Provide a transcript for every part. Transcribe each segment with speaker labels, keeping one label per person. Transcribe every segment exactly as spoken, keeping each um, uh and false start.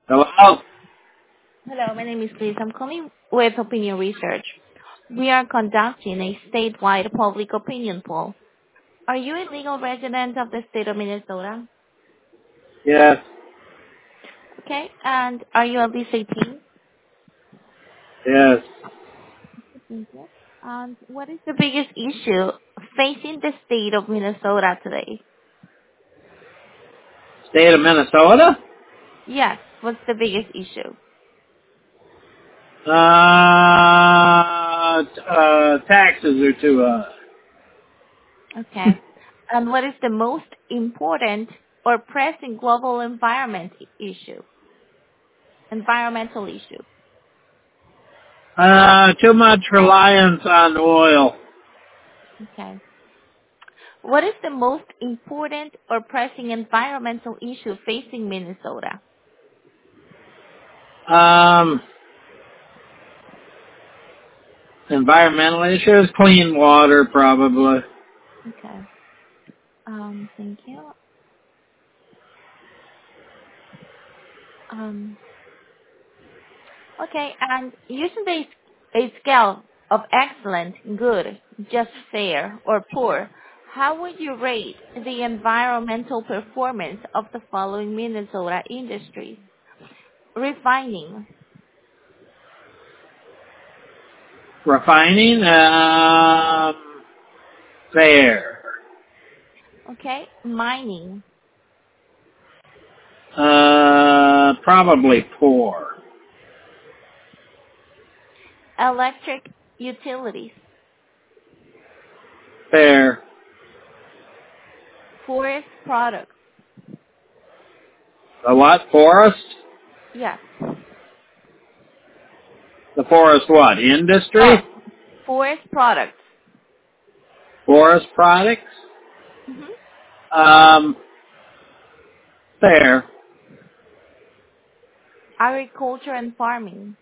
Speaker 1: Hello?
Speaker 2: Hello, my name is Liz. I'm calling with Opinion Research. We are conducting a statewide public opinion poll. Are you a legal resident of the state of Minnesota?
Speaker 1: Yes,
Speaker 2: Okay, and are you at least eighteen?
Speaker 1: yes.
Speaker 2: Thank you. And what is the biggest issue facing the state of Minnesota today?
Speaker 1: State of Minnesota?
Speaker 2: Yes, what's the biggest issue?
Speaker 1: Uh, t- uh, taxes are too high.
Speaker 2: Okay. And what is the most important or pressing global environment issue? Environmental issue.
Speaker 1: Uh, too much reliance on oil.
Speaker 2: Okay. What is the most important or pressing environmental issue facing Minnesota?
Speaker 1: Um, environmental issues, clean water probably.
Speaker 2: Okay. Um, thank you. Um, okay, and using the, a scale of excellent, good, just fair, or poor, how would you rate the environmental performance of the following Minnesota industries? Refining,
Speaker 1: Refining, um, fair.
Speaker 2: okay, mining,
Speaker 1: Uh, probably poor.
Speaker 2: electric utilities,
Speaker 1: Fair.
Speaker 2: forest products,
Speaker 1: The what? Forest?
Speaker 2: yes.
Speaker 1: The forest what?
Speaker 2: Oh,
Speaker 1: Industry?
Speaker 2: forest products.
Speaker 1: Forest products?
Speaker 2: hmm
Speaker 1: Um, fair.
Speaker 2: Agriculture and farming.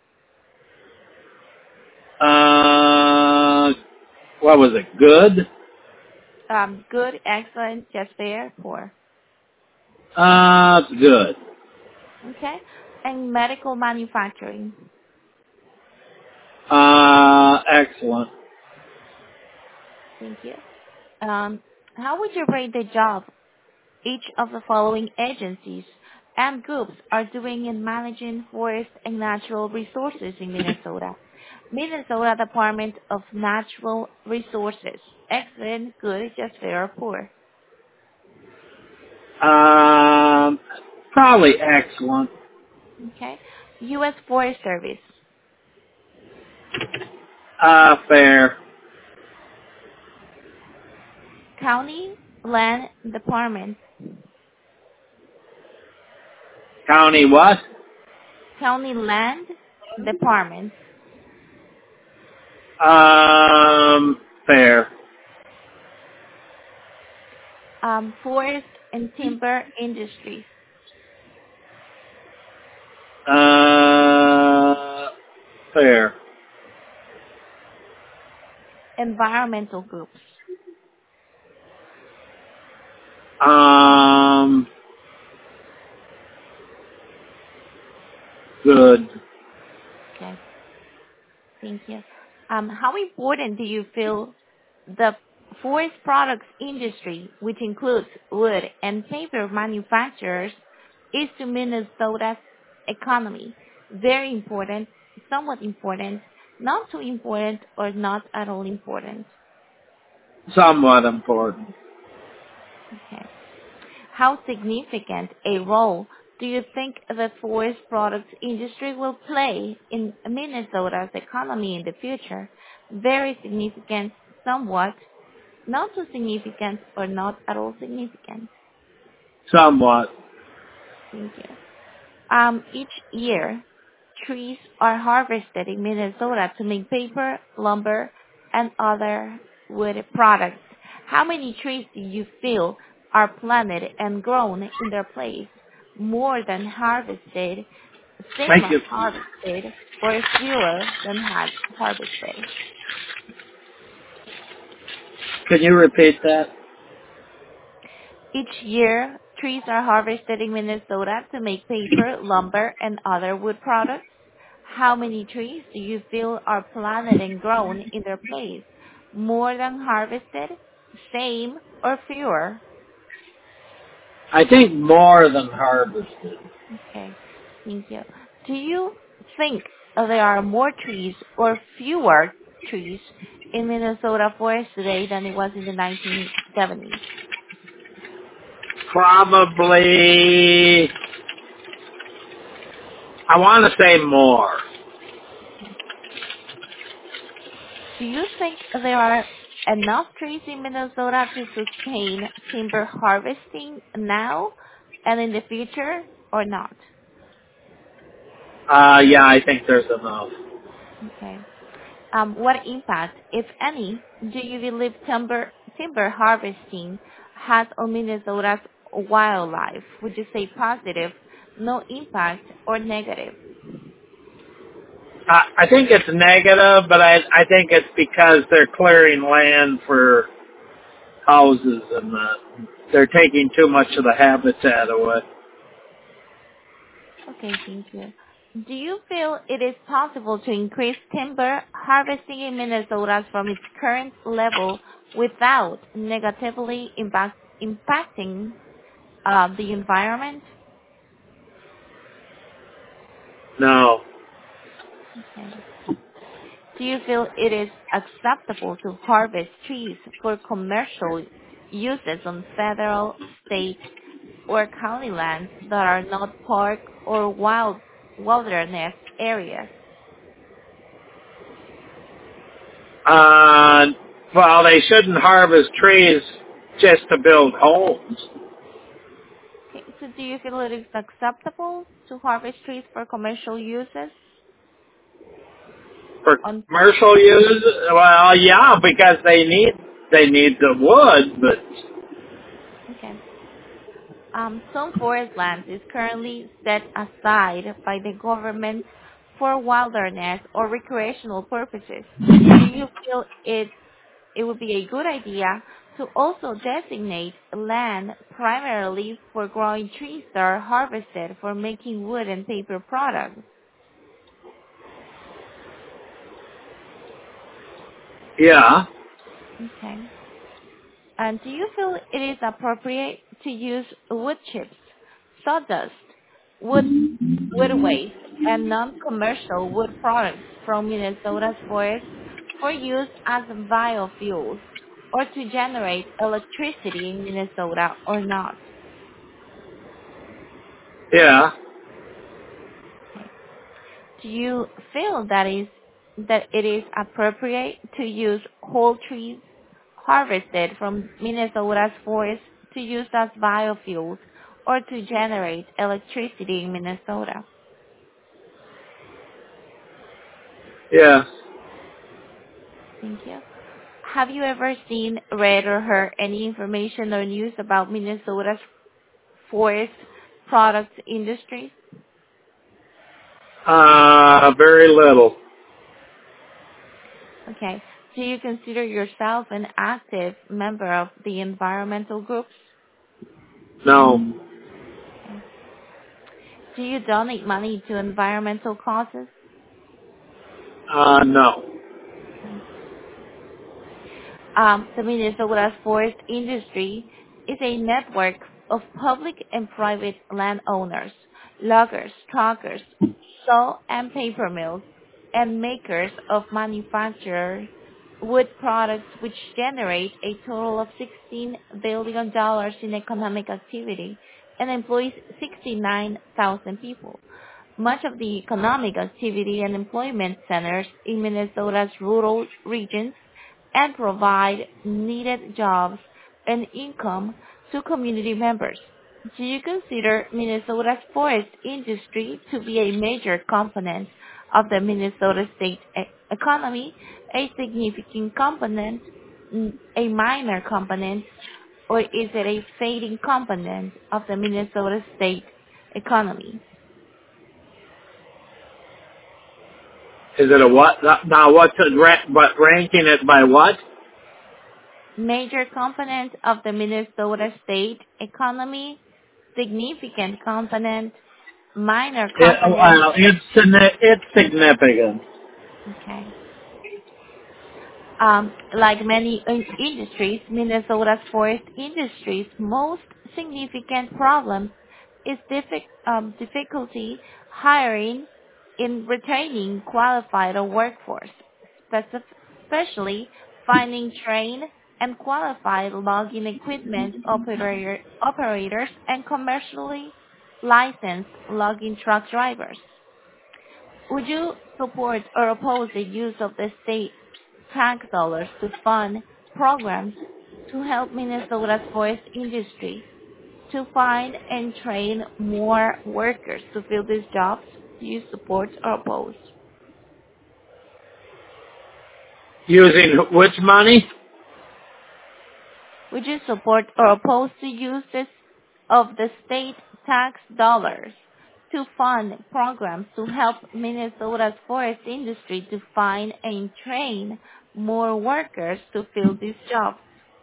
Speaker 1: Uh, what was it? Good?
Speaker 2: Um, good, excellent, just fair, poor.
Speaker 1: Uh, it's good.
Speaker 2: Okay. And medical manufacturing.
Speaker 1: Uh, excellent.
Speaker 2: Thank you. Um, how would you rate the job each of the following agencies and groups are doing in managing forest and natural resources in Minnesota? Minnesota Department of Natural Resources. Excellent, good, just fair, or poor.
Speaker 1: Um, probably excellent.
Speaker 2: Okay. U S Forest Service.
Speaker 1: Uh, fair.
Speaker 2: County Land Department.
Speaker 1: County what?
Speaker 2: County Land Department.
Speaker 1: Um, fair.
Speaker 2: Um, Forest and Timber Industries.
Speaker 1: Uh, fair.
Speaker 2: Environmental groups.
Speaker 1: Um, good.
Speaker 2: Okay, thank you. Um, how important do you feel the forest products industry, which includes wood and paper manufacturers, is to Minnesota's economy? Very important, somewhat important, not too important, or not at all important.
Speaker 1: Somewhat important.
Speaker 2: Okay. How significant a role do you think the forest products industry will play in Minnesota's economy in the future? Very significant, somewhat, not so significant, or not at all significant.
Speaker 1: Somewhat.
Speaker 2: Thank you. Um, each year, trees are harvested in Minnesota to make paper, lumber, and other wood products. How many trees do you feel are planted and grown in their place? More than harvested, same
Speaker 1: Thank
Speaker 2: as
Speaker 1: you.
Speaker 2: harvested, or fewer than had harvested?
Speaker 1: Can you repeat that?
Speaker 2: Each year, trees are harvested in Minnesota to make paper, lumber, and other wood products? How many trees do you feel are planted and grown in their place? More than harvested, same, or fewer?
Speaker 1: I think more than harvested.
Speaker 2: Okay, thank you. Do you think there are more trees or fewer trees in Minnesota forest today than it was in the nineteen seventies?
Speaker 1: Probably, I want to say more.
Speaker 2: Do you think there are enough trees in Minnesota to sustain timber harvesting now and in the future, or not?
Speaker 1: Uh, yeah, I think there's enough.
Speaker 2: Okay. Um, what impact, if any, do you believe timber timber harvesting has on Minnesota's wildlife? Would you say positive, no impact, or negative?
Speaker 1: Uh, I think it's negative, but I I think it's because they're clearing land for houses and uh, they're taking too much of the habitat away.
Speaker 2: Okay, thank you. Do you feel it is possible to increase timber harvesting in Minnesota from its current level without negatively impact, impacting uh, the environment?
Speaker 1: No.
Speaker 2: Okay. Do you feel it is acceptable to harvest trees for commercial uses on federal, state, or county lands that are not park or wild wilderness areas?
Speaker 1: Uh, well, they shouldn't harvest trees just to build homes.
Speaker 2: Okay, so do you feel it is acceptable to harvest trees for commercial uses?
Speaker 1: For
Speaker 2: On
Speaker 1: commercial use, well, yeah, because they need they need the wood, but
Speaker 2: okay. Um, some forest lands is currently set aside by the government for wilderness or recreational purposes. Do you feel it it would be a good idea to also designate land primarily for growing trees that are harvested for making wood and paper products?
Speaker 1: yeah,
Speaker 2: Okay. And do you feel it is appropriate to use wood chips, sawdust, wood wood waste, and non-commercial wood products from Minnesota's forests for use as biofuels or to generate electricity in Minnesota or not?
Speaker 1: yeah,
Speaker 2: Okay. Do you feel that is that it is appropriate to use whole trees harvested from Minnesota's forests to use as biofuels or to generate electricity in Minnesota?
Speaker 1: yeah.
Speaker 2: Thank you. Have you ever seen, read, or heard any information or news about Minnesota's forest products industry?
Speaker 1: Uh, very little.
Speaker 2: Okay. Do you consider yourself an active member of the environmental groups?
Speaker 1: No.
Speaker 2: Okay. Do you donate money to environmental causes?
Speaker 1: Uh, no.
Speaker 2: Okay. Um, the Minnesota's forest industry is a network of public and private landowners, loggers, truckers, saw and paper mills, and makers of manufactured wood products which generate a total of sixteen billion dollars in economic activity and employs sixty-nine thousand people. Much of the economic activity and employment centers in Minnesota's rural regions and provide needed jobs and income to community members. Do you consider Minnesota's forest industry to be a major component of the Minnesota state e- economy, a significant component, mm, a minor component, or is it a fading component of the Minnesota state economy?
Speaker 1: Is it a what? Now, what's it, ra- but ranking it by what?
Speaker 2: Major component of the Minnesota state economy, significant component, minor
Speaker 1: It,
Speaker 2: component?
Speaker 1: well, it's signi- it's significant.
Speaker 2: Okay. Um, like many in- industries, Minnesota's forest industry's most significant problem is diffi- um, difficulty hiring in retaining qualified workforce, specif- especially finding trained and qualified logging equipment operator- operators and commercially licensed logging truck drivers. Would you support or oppose the use of the state tax dollars to fund programs to help Minnesota's forest industry to find and train more workers to fill these jobs? Do you support or oppose?
Speaker 1: Using which money?
Speaker 2: Would you support or oppose the uses of the state tax dollars to fund programs to help Minnesota's forest industry to find and train more workers to fill these jobs?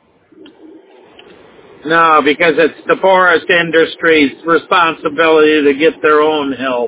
Speaker 1: No, because it's the forest industry's responsibility to get their own help.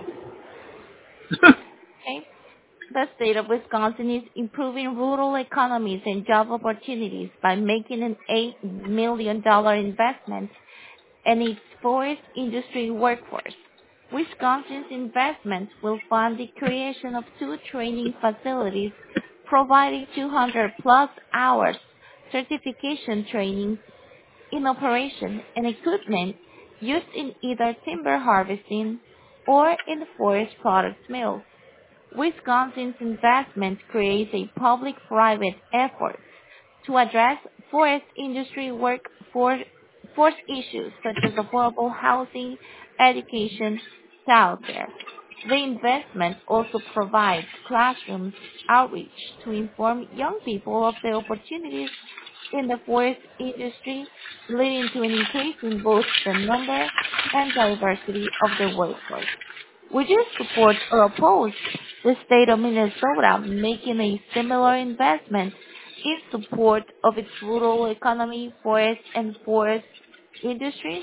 Speaker 2: Okay. The state of Wisconsin is improving rural economies and job opportunities by making an eight million dollars investment in its forest industry workforce. Wisconsin's investment will fund the creation of two training facilities providing two hundred plus hours certification training in operation and equipment used in either timber harvesting or in forest products mills. Wisconsin's investment creates a public-private effort to address forest industry workforce force issues such as affordable housing, education, childcare. The investment also provides classrooms outreach to inform young people of the opportunities in the forest industry, leading to an increase in both the number and diversity of the workforce. Would you support or oppose the state of Minnesota making a similar investment in support of its rural economy, forest, and forest industries?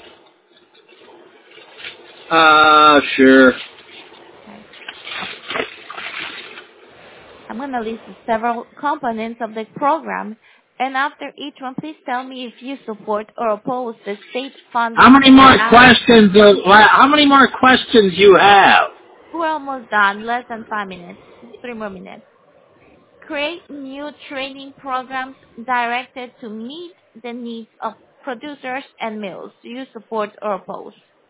Speaker 1: Uh, sure.
Speaker 2: Okay. I'm going to list several components of the program, and after each one, please tell me if you support or oppose the state
Speaker 1: How
Speaker 2: funding
Speaker 1: many
Speaker 2: for
Speaker 1: more
Speaker 2: out.
Speaker 1: questions? Uh, la- how many more questions you have?
Speaker 2: We're almost done. Less than five minutes. Three more minutes. Create new training programs directed to meet the needs of producers and mills. Do you support or oppose?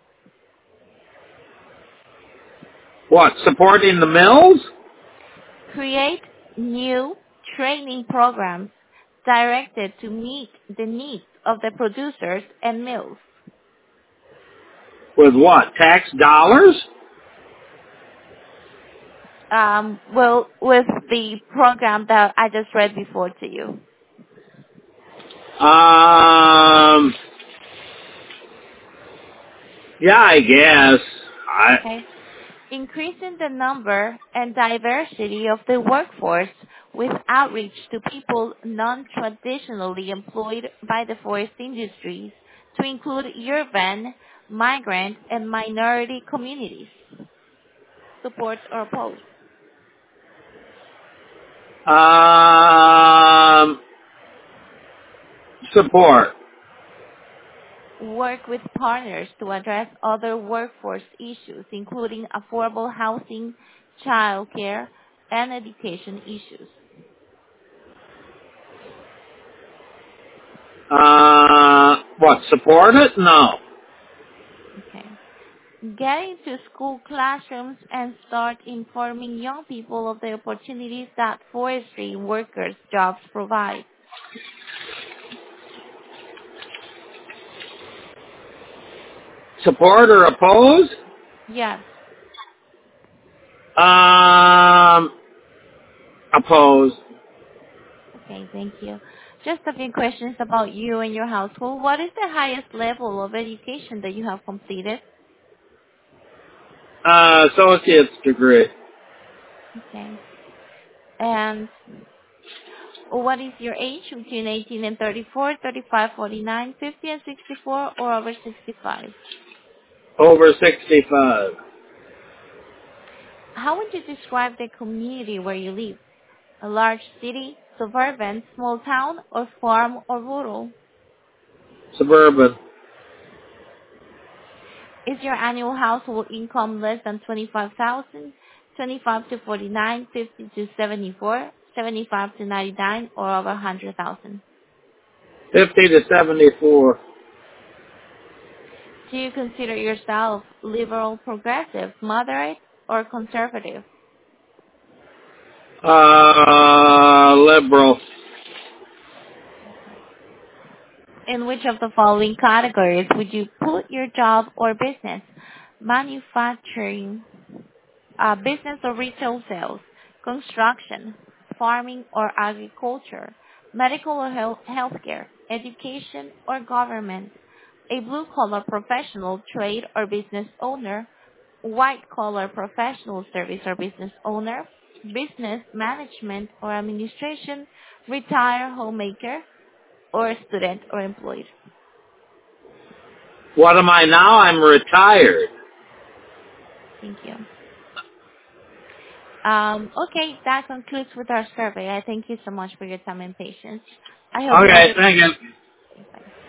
Speaker 1: What? Supporting the mills?
Speaker 2: Create new training programs directed to meet the needs of the producers and mills.
Speaker 1: With what? Tax dollars?
Speaker 2: Um, well, with the program that I just read before to you.
Speaker 1: Um. Yeah, I guess. I.
Speaker 2: Okay. Increasing the number and diversity of the workforce with outreach to people non-traditionally employed by the forest industries to include urban, migrant, and minority communities. Support or oppose?
Speaker 1: Um. Support.
Speaker 2: Work with partners to address other workforce issues, including affordable housing, childcare, and education issues.
Speaker 1: Uh. What? Support it? No.
Speaker 2: Okay. Get into school classrooms and start informing young people of the opportunities that forestry workers' jobs provide.
Speaker 1: Support or oppose?
Speaker 2: Yes.
Speaker 1: Um. Oppose.
Speaker 2: Okay, thank you. Just a few questions about you and your household. What is the highest level of education that you have completed?
Speaker 1: Uh. Associate's degree.
Speaker 2: Okay. And what is your age between eighteen and thirty-four, thirty-five, forty-nine, fifty, and sixty-four, or over sixty-five?
Speaker 1: Over sixty-five.
Speaker 2: How would you describe the community where you live? A large city, suburban, small town, or farm or rural?
Speaker 1: Suburban.
Speaker 2: Is your annual household income less than twenty-five thousand, twenty-five to forty-nine, fifty to seventy-four, seventy-five to ninety-nine, or over one hundred thousand?
Speaker 1: fifty to seventy-four.
Speaker 2: Do you consider yourself liberal, progressive, moderate, or conservative?
Speaker 1: Uh, liberal.
Speaker 2: In which of the following categories would you put your job or business? Manufacturing, uh, business or retail sales, construction, farming or agriculture, medical or health healthcare, education or government, a blue-collar professional, trade or business owner, white-collar professional, service or business owner, business management or administration, retired homemaker, or student or employed?
Speaker 1: What am I now? I'm retired.
Speaker 2: Thank you. Um, okay, that concludes with our survey. I thank you so much for your time and patience. I hope you have
Speaker 1: Okay,
Speaker 2: a
Speaker 1: thank you.
Speaker 2: Bye.